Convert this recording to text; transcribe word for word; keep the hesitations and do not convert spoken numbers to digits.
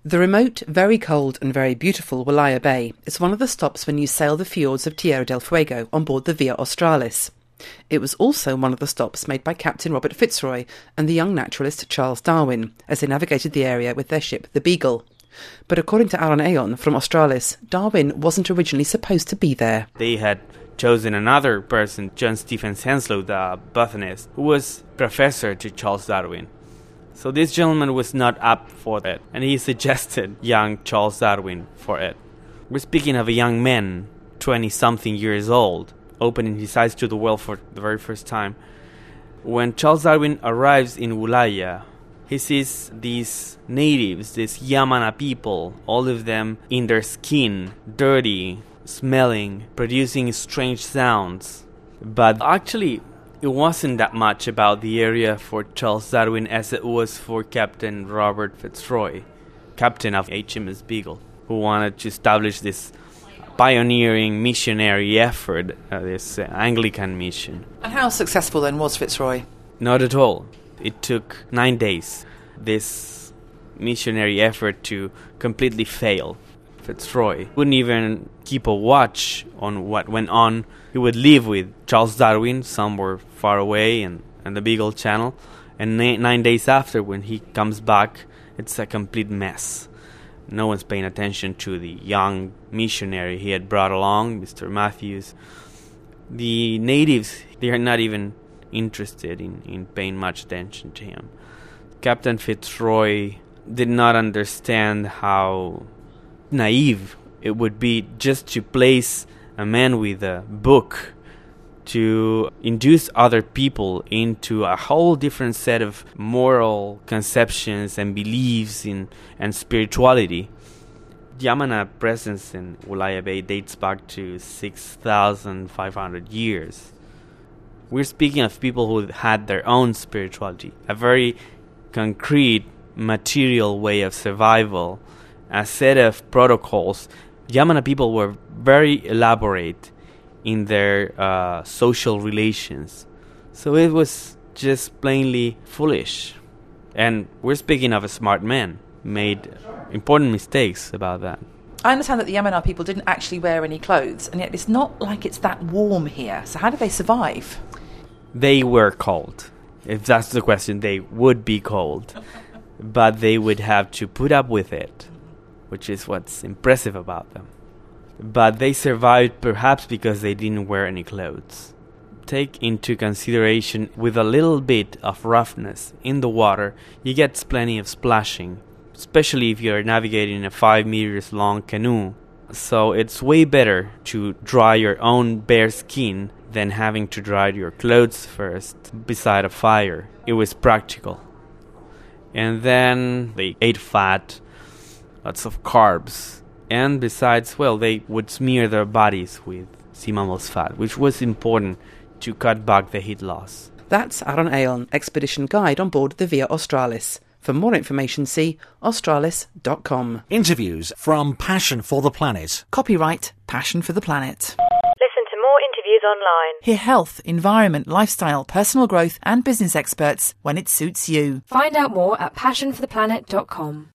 The remote, very cold and very beautiful Walaia Bay is one of the stops when you sail the fjords of Tierra del Fuego on board the Via Australis. It was also one of the stops made by Captain Robert Fitzroy and the young naturalist Charles Darwin as they navigated the area with their ship the Beagle. But according to Aaron Aon from Australis, Darwin wasn't originally supposed to be there. They had chosen another person, John Stephens Henslow, the botanist, who was professor to Charles Darwin. So this gentleman was not up for it, and he suggested young Charles Darwin for it. We're speaking of a young man, twenty-something years old, opening his eyes to the world for the very first time. When Charles Darwin arrives in Walaia, he sees these natives, these Yamana people, all of them in their skin, dirty, smelling, producing strange sounds. But actually, it wasn't that much about the area for Charles Darwin as it was for Captain Robert Fitzroy, captain of H M S Beagle, who wanted to establish this pioneering missionary effort, uh, this uh, Anglican mission. And how successful then was Fitzroy? Not at all. It took nine days, this missionary effort to completely fail. Fitzroy wouldn't even keep a watch on what went on. He would live with Charles Darwin somewhere far away in, in the Beagle Channel, and na- nine days after, when he comes back, it's a complete mess. No one's paying attention to the young missionary he had brought along, Mister Matthews. The natives, they are not even interested in, in paying much attention to him. Captain Fitzroy did not understand how naive it would be just to place a man with a book to induce other people into a whole different set of moral conceptions and beliefs in and spirituality. The Yamana presence in Walaia Bay dates back to six thousand five hundred years. We're speaking of people who had their own spirituality, a very concrete, material way of survival, a set of protocols. Yamana people were very elaborate in their uh, social relations. So it was just plainly foolish. And we're speaking of a smart man, made important mistakes about that. I understand that the Yamana people didn't actually wear any clothes, and yet it's not like it's that warm here. So how did they survive? They were cold. If that's the question, they would be cold. But they would have to put up with it, which is what's impressive about them. But they survived perhaps because they didn't wear any clothes. Take into consideration, with a little bit of roughness in the water, you get plenty of splashing, especially if you're navigating a five meters long canoe. So it's way better to dry your own bare skin than having to dry your clothes first beside a fire. It was practical. And then they ate fat, lots of carbs. And besides, well, they would smear their bodies with sea mammal's fat, which was important to cut back the heat loss. That's Aaron Aon, expedition guide on board the Via Australis. For more information, see australis dot com. Interviews from Passion for the Planet. Copyright Passion for the Planet. Listen to more interviews online. Hear health, environment, lifestyle, personal growth and business experts when it suits you. Find out more at passion for the planet dot com.